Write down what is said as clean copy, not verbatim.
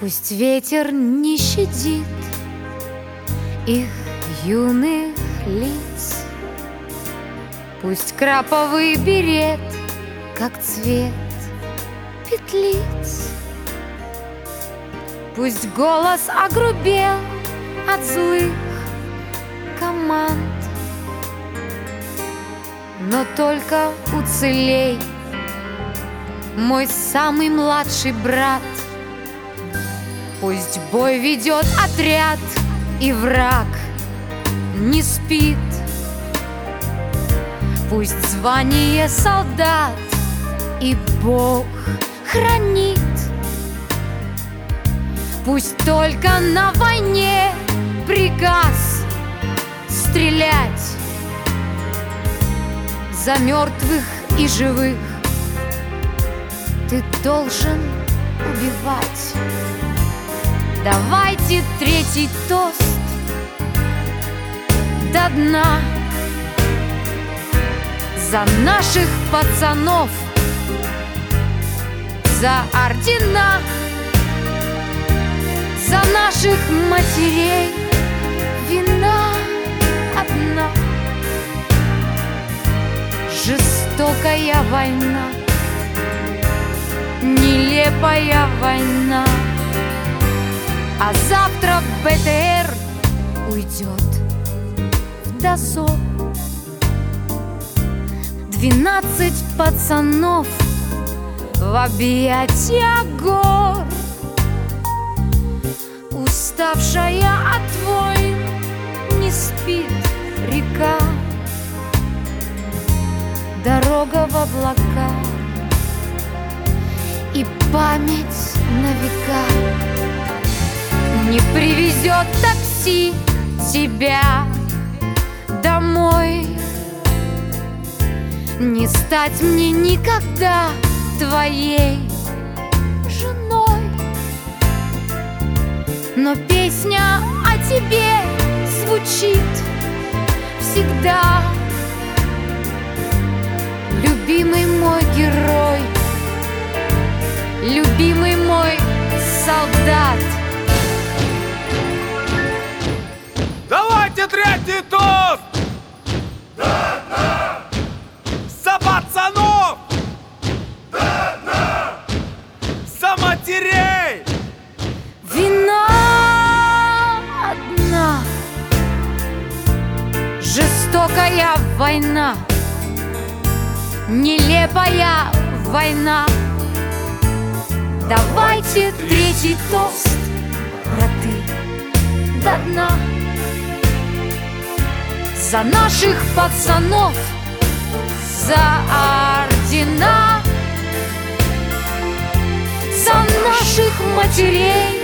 Пусть ветер не щадит их юных лиц, пусть краповый берет, как цвет петлиц, пусть голос огрубел от злых команд, но только уцелей, мой самый младший брат. Пусть бой ведет отряд, и враг не спит. Пусть звание солдат и Бог хранит. Пусть только на войне приказ стрелять за мертвых и живых. Ты должен убивать. Давайте третий тост до дна за наших пацанов, за ордена, за наших матерей. Вина одна. Жестокая война, нелепая война. А завтра БТР уйдет в дозор. 12 пацанов в объятия гор. Уставшая от войн не спит река. Дорога в облака и память на века. Не привезет такси тебя домой. Не стать мне никогда твоей женой. Но песня о тебе звучит всегда. Любимый мой герой, любимый мой солдат. Давайте третий тост! До дна! За пацанов! До дна! За матерей! Вина одна. Жестокая война, нелепая война. Давайте третий тост, браты, до дна. За наших пацанов, за ордена, за наших матерей.